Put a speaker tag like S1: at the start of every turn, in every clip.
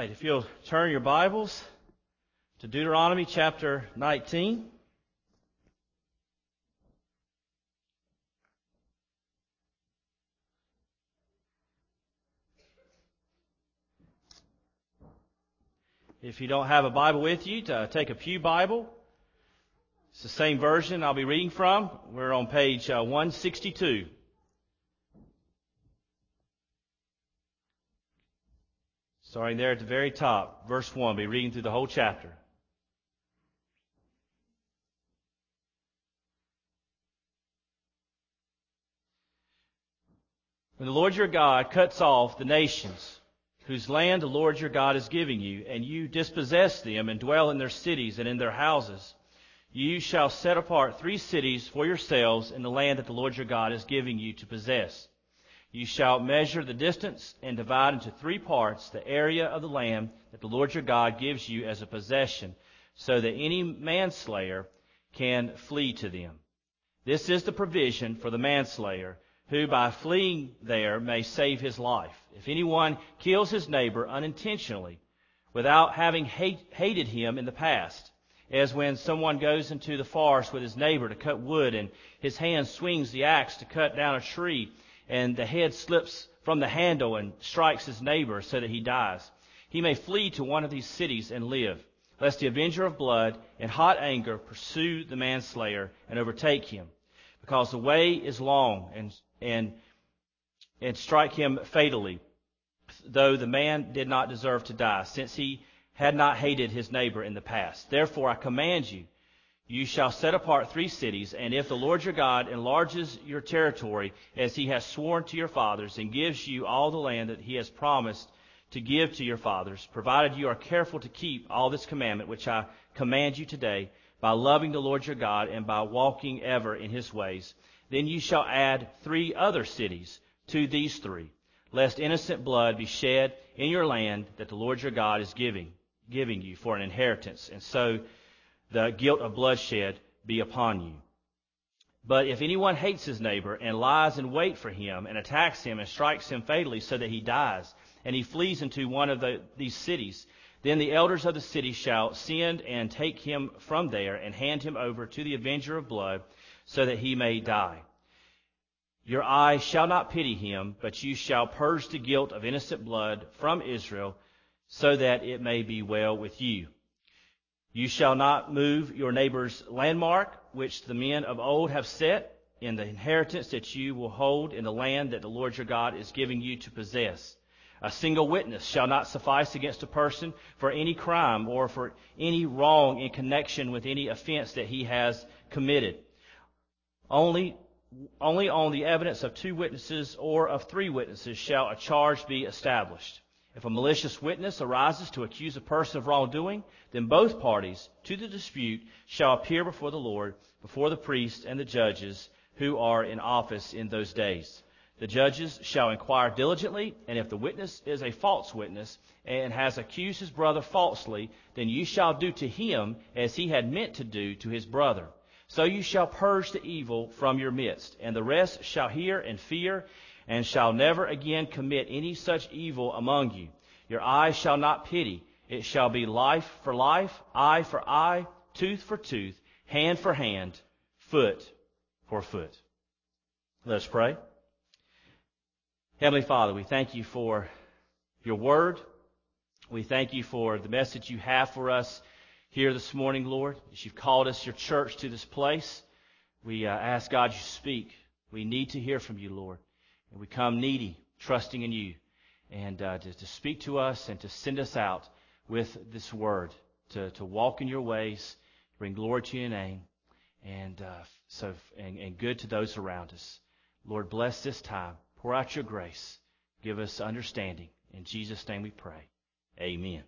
S1: right, if you'll turn your Bibles to Deuteronomy chapter 19. If you don't have a Bible with you, take a pew Bible. It's the same version I'll be reading from. We're on page 162. Starting there at the very top, verse 1, I'll be reading through the whole chapter. When the Lord your God cuts off the nations whose land the Lord your God is giving you, and you dispossess them and dwell in their cities and in their houses, you shall set apart 3 cities for yourselves in the land that the Lord your God is giving you to possess. You shall measure the distance and divide into 3 parts the area of the land that the Lord your God gives you as a possession, so that any manslayer can flee to them. This is the provision for the manslayer, who by fleeing there may save his life. If anyone kills his neighbor unintentionally, without having hated him in the past, as when someone goes into the forest with his neighbor to cut wood, and his hand swings the axe to cut down a tree, and the head slips from the handle and strikes his neighbor so that he dies, he may flee to one of these cities and live, lest the avenger of blood in hot anger pursue the manslayer and overtake him, because the way is long, and strike him fatally, though the man did not deserve to die, since he had not hated his neighbor in the past. Therefore I command you, you shall set apart 3 cities, and if the Lord your God enlarges your territory as he has sworn to your fathers, and gives you all the land that he has promised to give to your fathers, provided you are careful to keep all this commandment which I command you today, by loving the Lord your God and by walking ever in his ways, then you shall add 3 other cities to these 3, lest innocent blood be shed in your land that the Lord your God is giving you for an inheritance, and so the guilt of bloodshed be upon you. But if anyone hates his neighbor and lies in wait for him and attacks him and strikes him fatally so that he dies, and he flees into one of these cities, then the elders of the city shall send and take him from there and hand him over to the avenger of blood so that he may die. Your eye shall not pity him, but you shall purge the guilt of innocent blood from Israel, so that it may be well with you. You shall not move your neighbor's landmark, which the men of old have set, in the inheritance that you will hold in the land that the Lord your God is giving you to possess. A single witness shall not suffice against a person for any crime or for any wrong in connection with any offense that he has committed. Only on the evidence of 2 witnesses or of 3 witnesses shall a charge be established. If a malicious witness arises to accuse a person of wrongdoing, then both parties to the dispute shall appear before the Lord, before the priests and the judges who are in office in those days. The judges shall inquire diligently, and if the witness is a false witness and has accused his brother falsely, then you shall do to him as he had meant to do to his brother. So you shall purge the evil from your midst, and the rest shall hear and fear, and shall never again commit any such evil among you. Your eye shall not pity. It shall be life for life, eye for eye, tooth for tooth, hand for hand, foot for foot. Let us pray. Heavenly Father, we thank you for your word. We thank you for the message you have for us here this morning, Lord. As you've called us, your church, to this place, we ask God you speak. We need to hear from you, Lord. And we come needy, trusting in you, and to speak to us and to send us out with this word, to walk in your ways, bring glory to your name, and good to those around us. Lord, bless this time. Pour out your grace. Give us understanding. In Jesus' name we pray. Amen.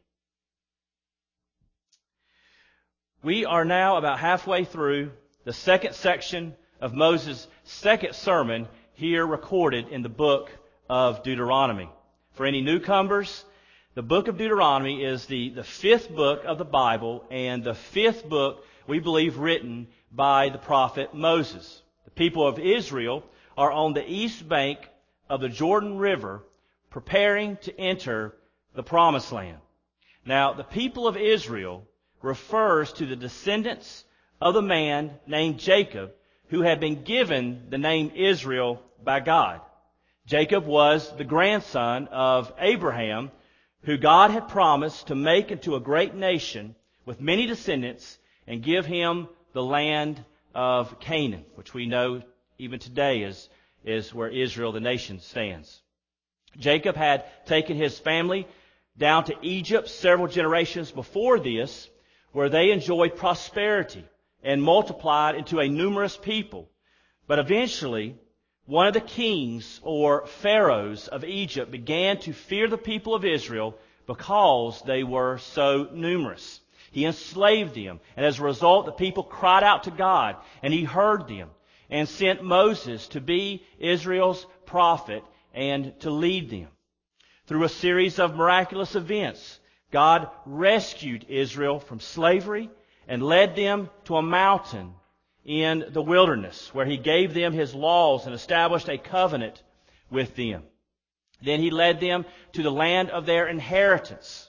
S1: We are now about halfway through the second section of Moses' second sermon here recorded in the book of Deuteronomy. For any newcomers, the book of Deuteronomy is the 5th book of the Bible, and the 5th book, we believe, written by the prophet Moses. The people of Israel are on the east bank of the Jordan River, preparing to enter the Promised Land. Now, the people of Israel refers to the descendants of the man named Jacob, who had been given the name Israel by God. Jacob was the grandson of Abraham, who God had promised to make into a great nation with many descendants and give him the land of Canaan, which we know even today is where Israel, the nation, stands. Jacob had taken his family down to Egypt several generations before this, where they enjoyed prosperity and multiplied into a numerous people. But eventually, one of the kings or pharaohs of Egypt began to fear the people of Israel because they were so numerous. He enslaved them, and as a result, the people cried out to God, and He heard them and sent Moses to be Israel's prophet and to lead them. Through a series of miraculous events, God rescued Israel from slavery and led them to a mountain in the wilderness, where He gave them His laws and established a covenant with them. Then He led them to the land of their inheritance.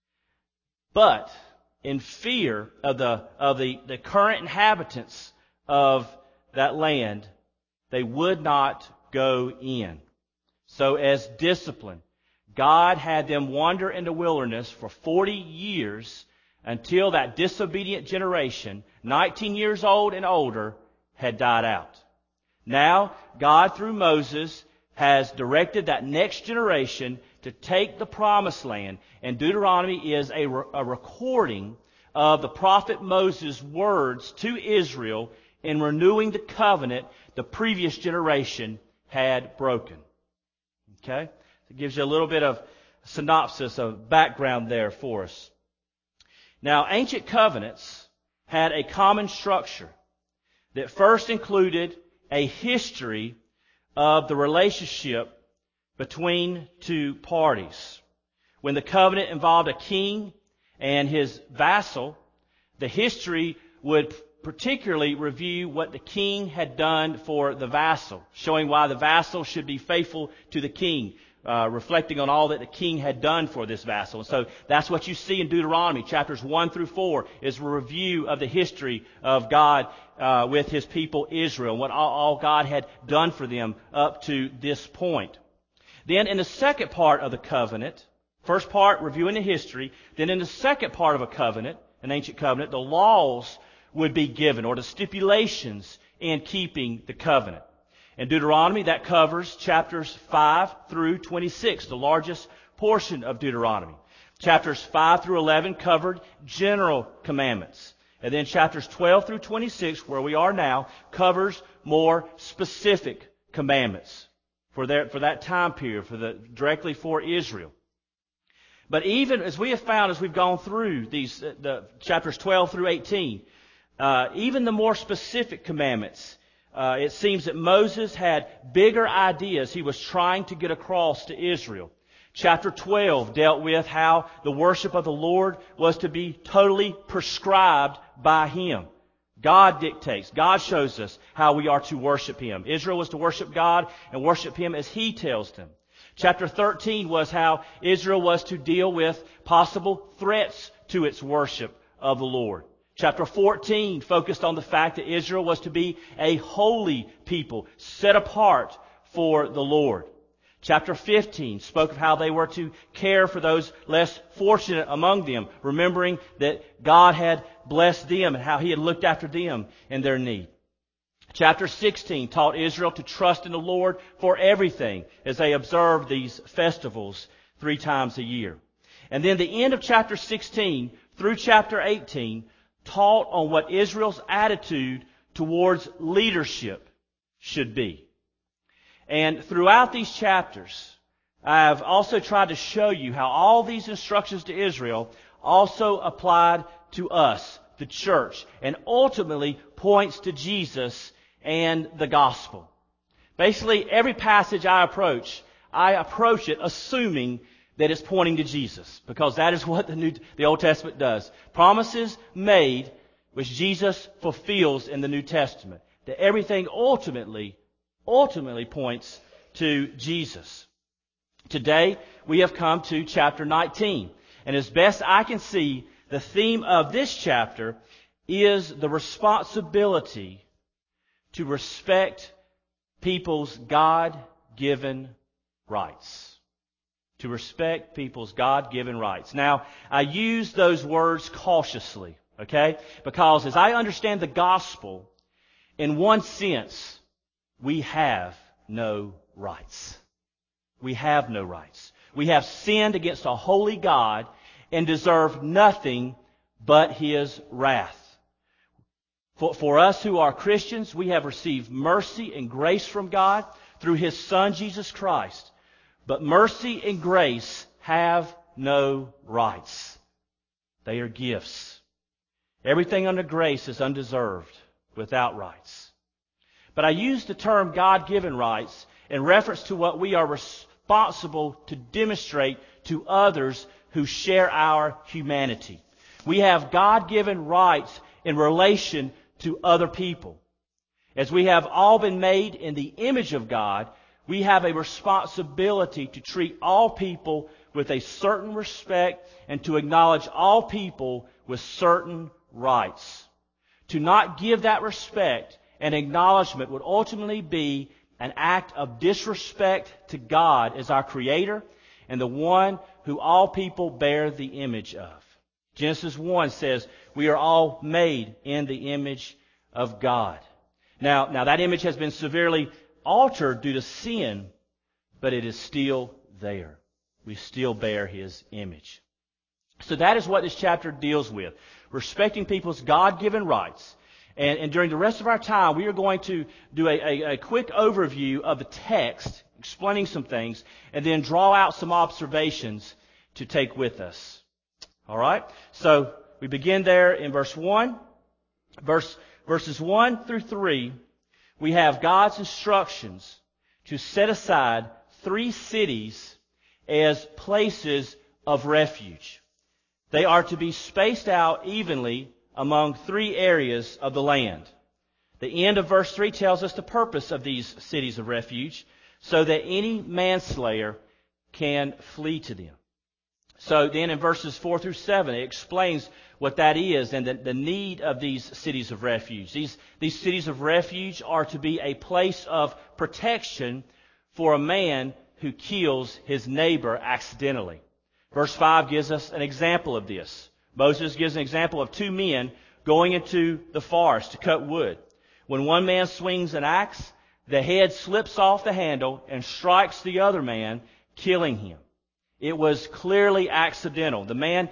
S1: But in fear of the current inhabitants of that land, they would not go in. So as discipline, God had them wander in the wilderness for 40 years until that disobedient generation, 19 years old and older, had died out. Now, God, through Moses, has directed that next generation to take the promised land, and Deuteronomy is a recording of the prophet Moses' words to Israel in renewing the covenant the previous generation had broken. Okay? It gives you a little bit of synopsis of background there for us. Now, ancient covenants had a common structure that first included a history of the relationship between two parties. When the covenant involved a king and his vassal, the history would particularly review what the king had done for the vassal, showing why the vassal should be faithful to the king, reflecting on all that the king had done for this vassal. And so that's what you see in Deuteronomy, chapters 1 through 4, is a review of the history of God with His people Israel, what all God had done for them up to this point. Then in the second part of the covenant, first part reviewing the history, then in the second part of a covenant, an ancient covenant, the laws would be given, or the stipulations in keeping the covenant. In Deuteronomy, that covers chapters 5 through 26, the largest portion of Deuteronomy. Chapters 5 through 11 covered general commandments. And then chapters 12 through 26, where we are now, covers more specific commandments for that time period, directly for Israel. But even as we have found, as we've gone through these the chapters 12 through 18, even the more specific commandments, it seems that Moses had bigger ideas he was trying to get across to Israel. Chapter 12 dealt with how the worship of the Lord was to be totally prescribed by Him. God dictates. God shows us how we are to worship Him. Israel was to worship God and worship Him as He tells them. Chapter 13 was how Israel was to deal with possible threats to its worship of the Lord. Chapter 14 focused on the fact that Israel was to be a holy people, set apart for the Lord. Chapter 15 spoke of how they were to care for those less fortunate among them, remembering that God had blessed them and how He had looked after them in their need. Chapter 16 taught Israel to trust in the Lord for everything as they observed these festivals 3 times a year. And then the end of chapter 16 through chapter 18 taught on what Israel's attitude towards leadership should be. And throughout these chapters, I've also tried to show you how all these instructions to Israel also applied to us, the church, and ultimately points to Jesus and the gospel. Basically, every passage I approach it assuming that it's pointing to Jesus, because that is what the Old Testament does. Promises made, which Jesus fulfills in the New Testament. That everything ultimately points to Jesus. Today, we have come to chapter 19. And as best I can see, the theme of this chapter is the responsibility to respect people's God-given rights. To respect people's God-given rights. Now, I use those words cautiously, okay? Because as I understand the gospel, in one sense, we have no rights. We have no rights. We have sinned against a holy God and deserve nothing but His wrath. For us who are Christians, we have received mercy and grace from God through His Son, Jesus Christ. But mercy and grace have no rights. They are gifts. Everything under grace is undeserved, without rights. But I use the term God-given rights in reference to what we are responsible to demonstrate to others who share our humanity. We have God-given rights in relation to other people. As we have all been made in the image of God, we have a responsibility to treat all people with a certain respect and to acknowledge all people with certain rights. To not give that respect and acknowledgement would ultimately be an act of disrespect to God as our Creator and the one who all people bear the image of. Genesis 1 says we are all made in the image of God. Now that image has been severely altered due to sin, but it is still there. We still bear His image. So that is what this chapter deals with. Respecting people's God-given rights. And during the rest of our time, we are going to do a quick overview of the text, explaining some things, and then draw out some observations to take with us. All right? So we begin there in verse 1. Verses 1 through 3, we have God's instructions to set aside 3 cities as places of refuge. They are to be spaced out evenly among 3 areas of the land. The end of verse 3 tells us the purpose of these cities of refuge, so that any manslayer can flee to them. So then in verses 4 through 7, it explains what that is and the need of these cities of refuge. These cities of refuge are to be a place of protection for a man who kills his neighbor accidentally. Verse 5 gives us an example of this. Moses gives an example of 2 men going into the forest to cut wood. When one man swings an axe, the head slips off the handle and strikes the other man, killing him. It was clearly accidental. The man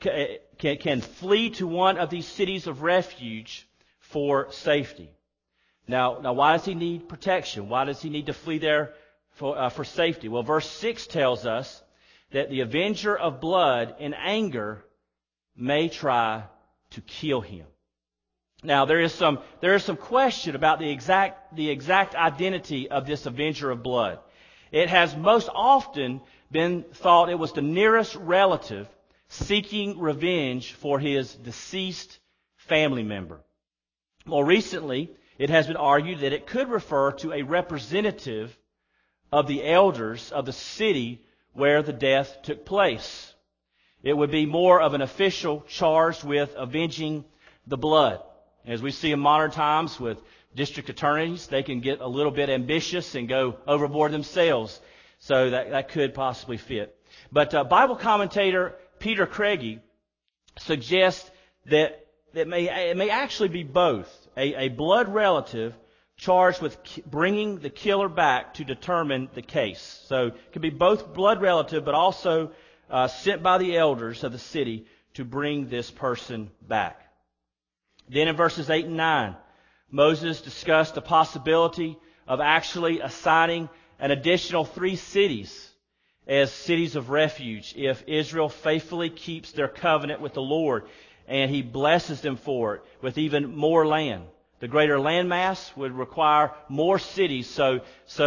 S1: can flee to one of these cities of refuge for safety. Now, why does he need protection? Why does he need to flee there for safety? Well, verse 6 tells us that the avenger of blood in anger may try to kill him. Now, there is some question about the exact identity of this avenger of blood. It has most often been thought it was the nearest relative seeking revenge for his deceased family member. More recently, it has been argued that it could refer to a representative of the elders of the city where the death took place. It would be more of an official charged with avenging the blood. As we see in modern times with district attorneys, they can get a little bit ambitious and go overboard themselves. So that could possibly fit. But Bible commentator Peter Craigie suggests that it may actually be both. A blood relative charged with bringing the killer back to determine the case. So it could be both blood relative, but also sent by the elders of the city to bring this person back. Then in verses 8 and 9, Moses discussed the possibility of actually assigning an additional 3 cities as cities of refuge if Israel faithfully keeps their covenant with the Lord and He blesses them for it with even more land. The greater landmass would require more cities, so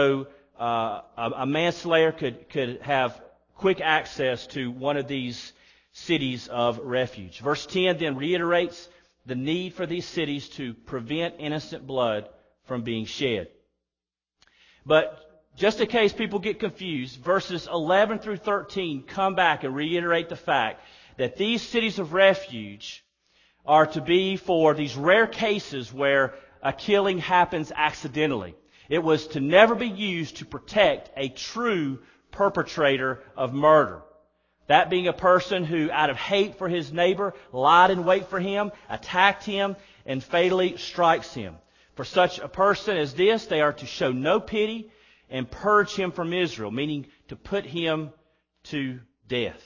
S1: a manslayer could have quick access to one of these cities of refuge. Verse 10 then reiterates the need for these cities to prevent innocent blood from being shed. But just in case people get confused, verses 11 through 13 come back and reiterate the fact that these cities of refuge are to be for these rare cases where a killing happens accidentally. It was to never be used to protect a true perpetrator of murder. That being a person who, out of hate for his neighbor, lied in wait for him, attacked him, and fatally strikes him. For such a person as this, they are to show no pity and purge him from Israel, meaning to put him to death.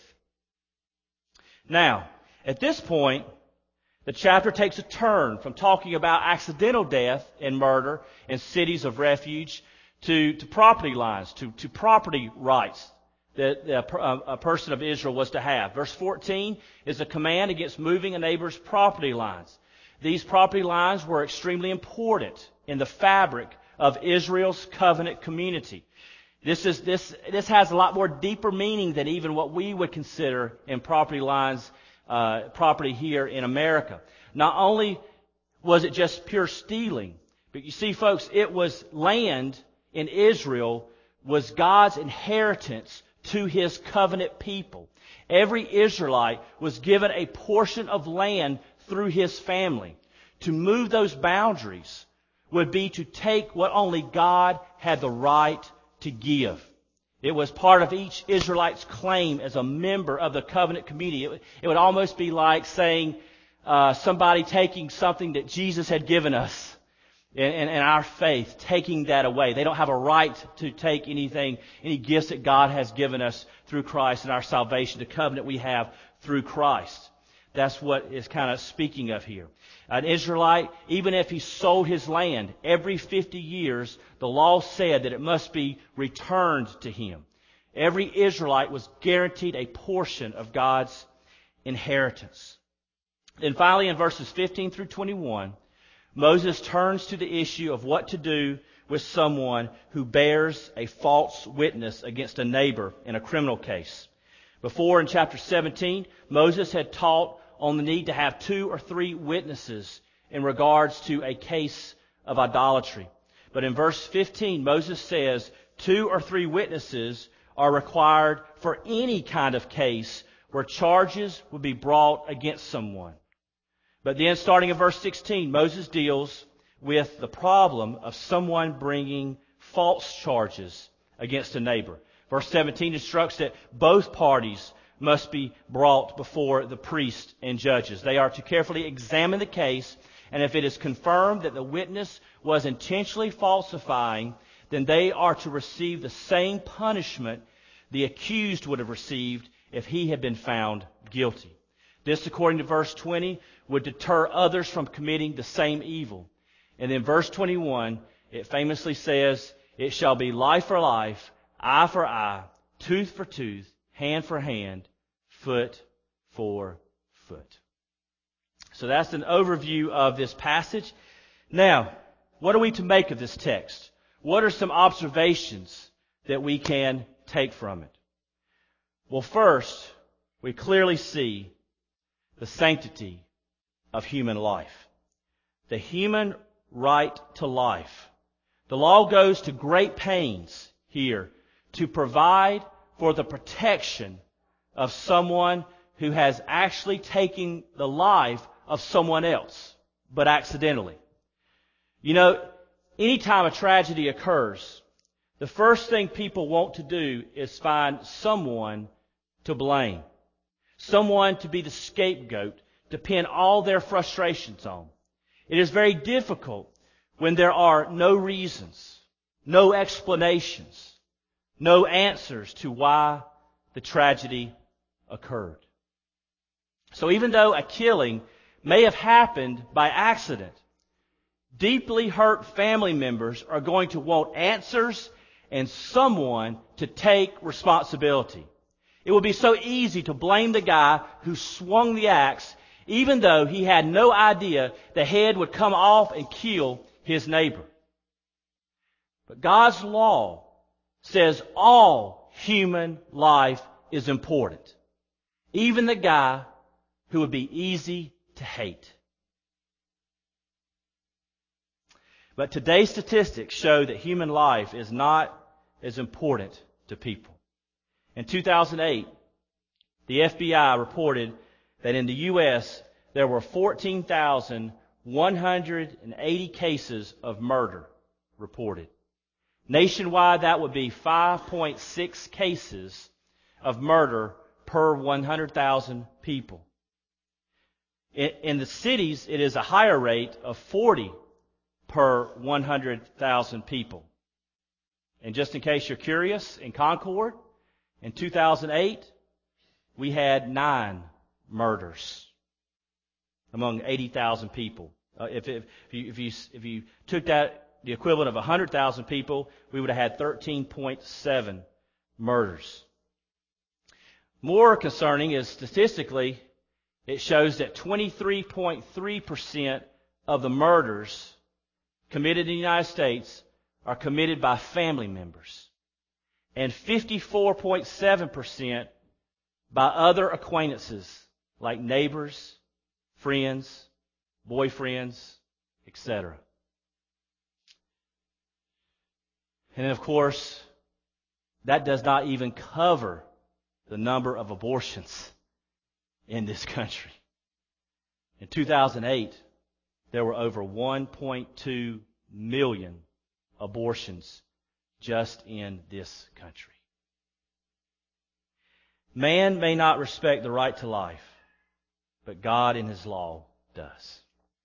S1: Now, at this point, the chapter takes a turn from talking about accidental death and murder in cities of refuge to property lines, to property rights that a person of Israel was to have. Verse 14 is a command against moving a neighbor's property lines. These property lines were extremely important in the fabric of Israel's covenant community. This has a lot more deeper meaning than even what we would consider in property lines, property here in America. Not only was it just pure stealing, but you see, folks, it was land in Israel was God's inheritance to His covenant people. Every Israelite was given a portion of land through his family. To move those boundaries would be to take what only God had the right to give. It was part of each Israelite's claim as a member of the covenant community. It would almost be like saying somebody taking something that Jesus had given us in our faith, taking that away. They don't have a right to take anything, any gifts that God has given us through Christ and our salvation, the covenant we have through Christ. That's what is kind of speaking of here. An Israelite, even if he sold his land, every 50 years, the law said that it must be returned to him. Every Israelite was guaranteed a portion of God's inheritance. Then finally, in verses 15 through 21, Moses turns to the issue of what to do with someone who bears a false witness against a neighbor in a criminal case. Before, in chapter 17, Moses had taught on the need to have 2 or 3 witnesses in regards to a case of idolatry. But in verse 15, Moses says 2 or 3 witnesses are required for any kind of case where charges would be brought against someone. But then, starting in verse 16, Moses deals with the problem of someone bringing false charges against a neighbor. Verse 17 instructs that both parties must be brought before the priest and judges. They are to carefully examine the case, and if it is confirmed that the witness was intentionally falsifying, then they are to receive the same punishment the accused would have received if he had been found guilty. This, according to verse 20, would deter others from committing the same evil. And then verse 21, it famously says, "It shall be life for life, eye for eye, tooth for tooth, hand for hand, foot for foot." So that's an overview of this passage. Now, what are we to make of this text? What are some observations that we can take from it? Well, first, we clearly see the sanctity of human life. The human right to life. The law goes to great pains here to provide for the protection of someone who has actually taken the life of someone else, but accidentally. You know, anytime a tragedy occurs, the first thing people want to do is find someone to blame. Someone to be the scapegoat, to pin all their frustrations on. It is very difficult when there are no reasons, no explanations, no answers to why the tragedy occurred. So even though a killing may have happened by accident, deeply hurt family members are going to want answers and someone to take responsibility. It will be so easy to blame the guy who swung the axe, even though he had no idea the head would come off and kill his neighbor. But God's law says all human life is important, even the guy who would be easy to hate. But today's statistics show that human life is not is important to people. In 2008, the FBI reported that in the U.S. there were 14,180 cases of murder reported. Nationwide, that would be 5.6 cases of murder per 100,000 people. In the cities, it is a higher rate of 40 per 100,000 people. And just in case you're curious, in Concord, in 2008, we had 9 murders among 80,000 people. If you took that, the equivalent of 100,000 people, we would have had 13.7 murders. More concerning is statistically, it shows that 23.3% of the murders committed in the United States are committed by family members, and 54.7% by other acquaintances like neighbors, friends, boyfriends, etc. And then, of course, that does not even cover the number of abortions in this country. In 2008, there were over 1.2 million abortions just in this country. Man may not respect the right to life, but God in His law does.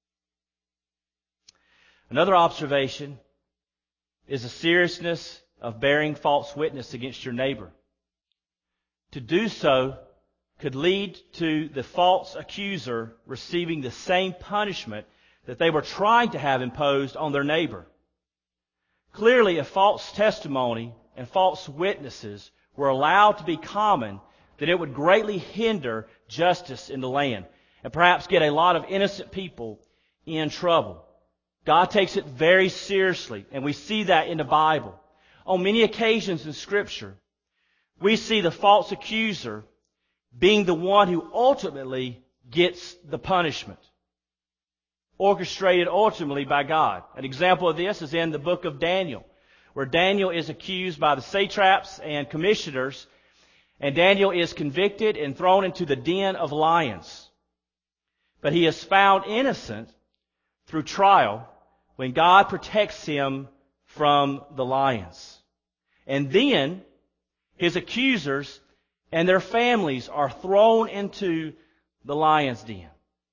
S1: Another observation is the seriousness of bearing false witness against your neighbor. To do so could lead to the false accuser receiving the same punishment that they were trying to have imposed on their neighbor. Clearly, if false testimony and false witnesses were allowed to be common, then it would greatly hinder justice in the land and perhaps get a lot of innocent people in trouble. God takes it very seriously, and we see that in the Bible. On many occasions in Scripture, we see the false accuser being the one who ultimately gets the punishment, orchestrated ultimately by God. An example of this is in the book of Daniel, where Daniel is accused by the satraps and commissioners, and Daniel is convicted and thrown into the den of lions. But he is found innocent through trial when God protects him from the lions. And then his accusers and their families are thrown into the lion's den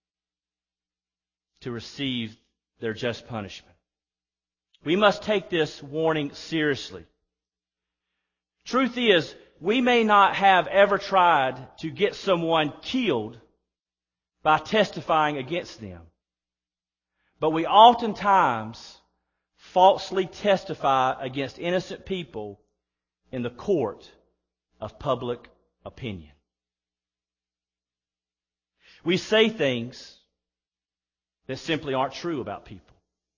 S1: to receive their just punishment. We must take this warning seriously. Truth is, we may not have ever tried to get someone killed by testifying against them, but we oftentimes falsely testify against innocent people in the court of public opinion. We say things that simply aren't true about people.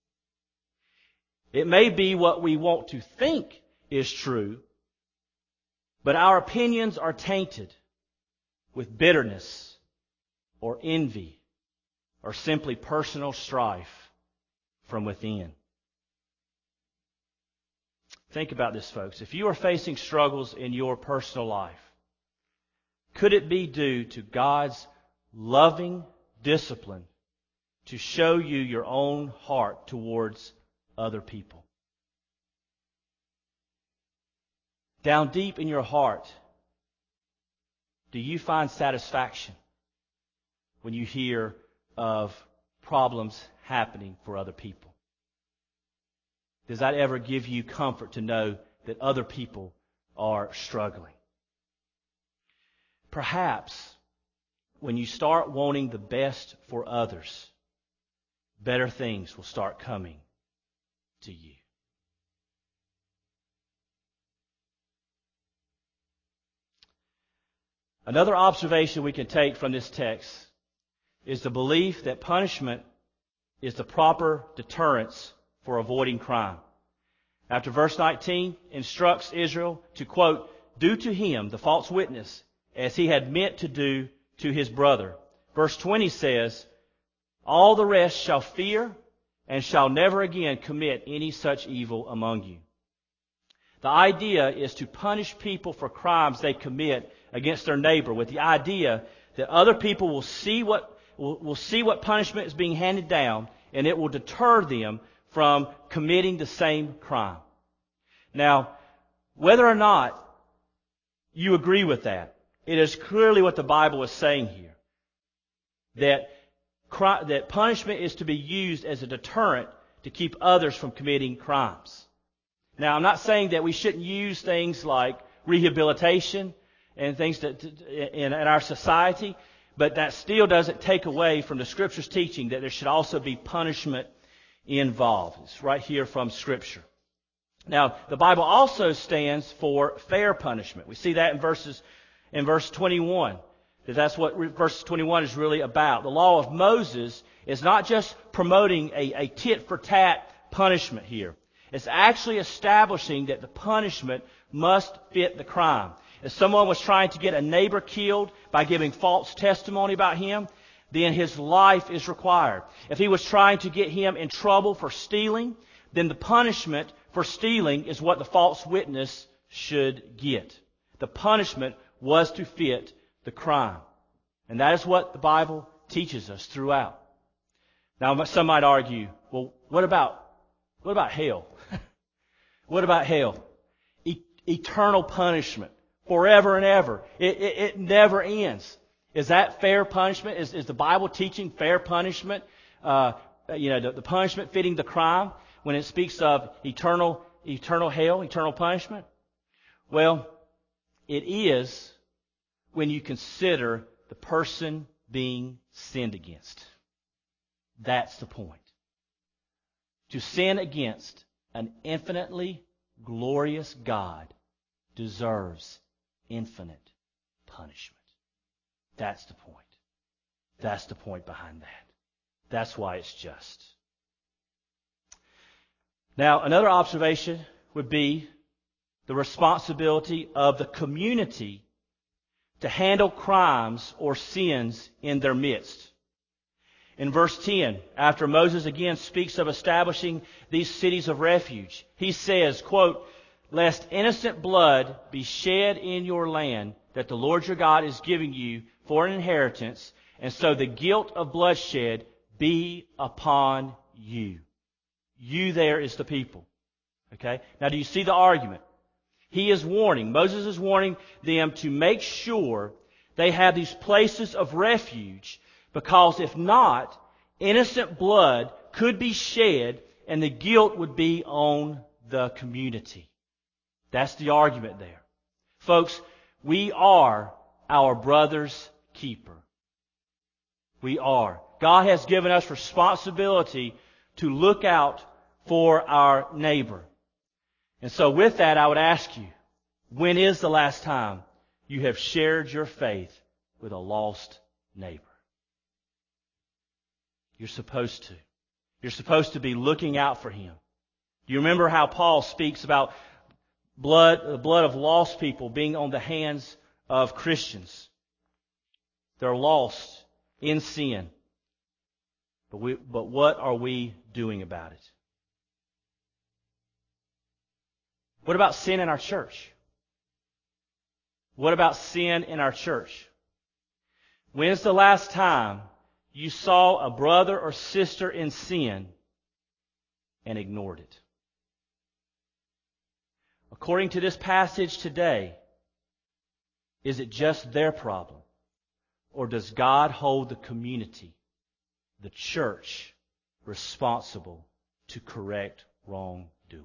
S1: It may be what we want to think is true, but our opinions are tainted with bitterness or envy or simply personal strife from within. Think about this, folks. If you are facing struggles in your personal life, could it be due to God's loving discipline to show you your own heart towards other people? Down deep in your heart, do you find satisfaction when you hear of problems happening for other people? Does that ever give you comfort to know that other people are struggling? Perhaps when you start wanting the best for others, better things will start coming to you. Another observation we can take from this text is the belief that punishment is the proper deterrence for avoiding crime. After verse 19 instructs Israel to, quote, do to him, the false witness, as he had meant to do to his brother. Verse 20 says, all the rest shall fear and shall never again commit any such evil among you. The idea is to punish people for crimes they commit against their neighbor, with the idea that other people will see what punishment is being handed down, and it will deter them from committing the same crime. Now, whether or not you agree with that, it is clearly what the Bible is saying here. That punishment is to be used as a deterrent to keep others from committing crimes. Now, I'm not saying that we shouldn't use things like rehabilitation and things in our society, but that still doesn't take away from the Scripture's teaching that there should also be punishment involved. It's right here from Scripture. Now, the Bible also stands for fair punishment. We see that in verse 21. That's what verse 21 is really about. The law of Moses is not just promoting a tit-for-tat punishment here. It's actually establishing that the punishment must fit the crime. If someone was trying to get a neighbor killed by giving false testimony about him, then his life is required. If he was trying to get him in trouble for stealing, then the punishment for stealing is what the false witness should get. The punishment was to fit the crime. And that is what the Bible teaches us throughout. Now, some might argue, well, what about hell? What about hell? Eternal punishment. Forever and ever. It never ends. Is that fair punishment? Is the Bible teaching fair punishment? The punishment fitting the crime when it speaks of eternal hell, eternal punishment? Well, it is when you consider the person being sinned against. That's the point. To sin against an infinitely glorious God deserves infinite punishment. That's the point. That's the point behind that. That's why it's just. Now, another observation would be the responsibility of the community to handle crimes or sins in their midst. In verse 10, after Moses again speaks of establishing these cities of refuge, he says, quote, "Lest innocent blood be shed in your land that the Lord your God is giving you for an inheritance, and so the guilt of bloodshed be upon you." You there is the people. Okay? Now, do you see the argument? Moses is warning them to make sure they have these places of refuge, because if not, innocent blood could be shed and the guilt would be on the community. That's the argument there. Folks, we are our brother's keeper. We are. God has given us responsibility to look out for our neighbor. And so with that, I would ask you, when is the last time you have shared your faith with a lost neighbor? You're supposed to. You're supposed to be looking out for him. Do you remember how Paul speaks about the blood of lost people being on the hands of Christians? They're lost in sin. But what are we doing about it? What about sin in our church? What about sin in our church? When's the last time you saw a brother or sister in sin and ignored it? According to this passage today, is it just their problem? Or does God hold the community, the church, responsible to correct wrongdoing?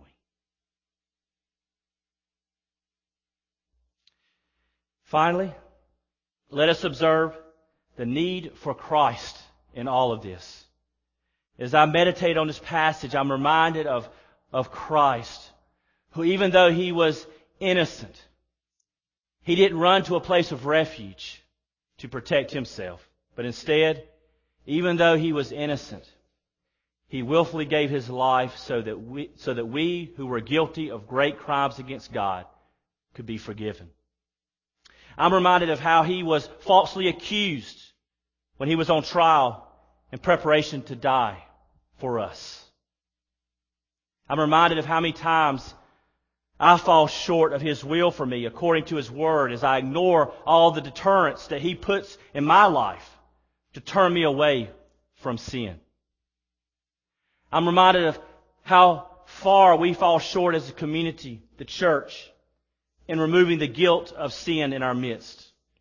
S1: Finally, let us observe the need for Christ in all of this. As I meditate on this passage, I'm reminded of Christ, who, even though he was innocent, he didn't run to a place of refuge to protect himself. But instead, even though he was innocent, he willfully gave his life so that we who were guilty of great crimes against God could be forgiven. I'm reminded of how he was falsely accused when he was on trial in preparation to die for us. I'm reminded of how many times I fall short of His will for me according to His Word as I ignore all the deterrents that He puts in my life to turn me away from sin. I'm reminded of how far we fall short as a community, the church, in removing the guilt of sin in our midst.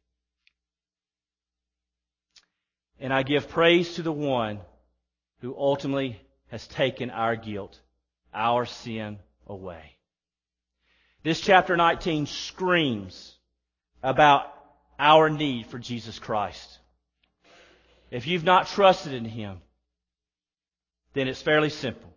S1: And I give praise to the one who ultimately has taken our guilt, our sin away. This chapter 19 screams about our need for Jesus Christ. If you've not trusted in Him, then it's fairly simple.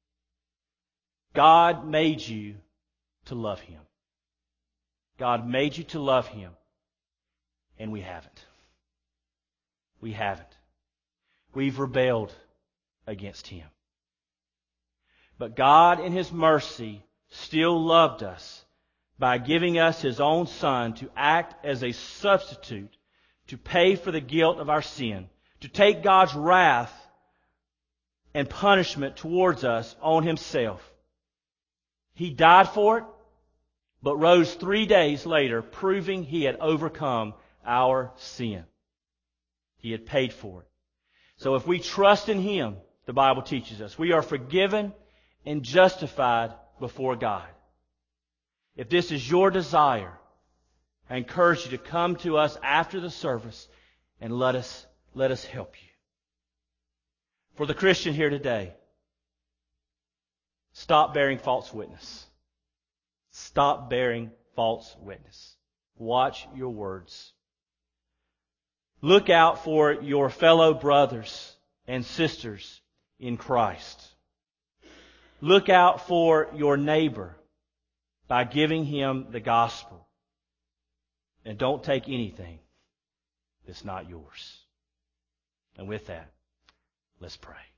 S1: God made you to love Him. God made you to love Him, and we haven't. We haven't. We've rebelled against Him. But God, in His mercy, still loved us by giving us His own Son to act as a substitute, to pay for the guilt of our sin, to take God's wrath and punishment towards us on Himself. He died for it, but rose 3 days later, proving He had overcome our sin. He had paid for it. So if we trust in Him, the Bible teaches us, we are forgiven and justified before God. If this is your desire, I encourage you to come to us after the service and let us help you. For the Christian here today, stop bearing false witness. Stop bearing false witness. Watch your words. Look out for your fellow brothers and sisters in Christ. Look out for your neighbor by giving him the gospel. And don't take anything that's not yours. And with that, let's pray.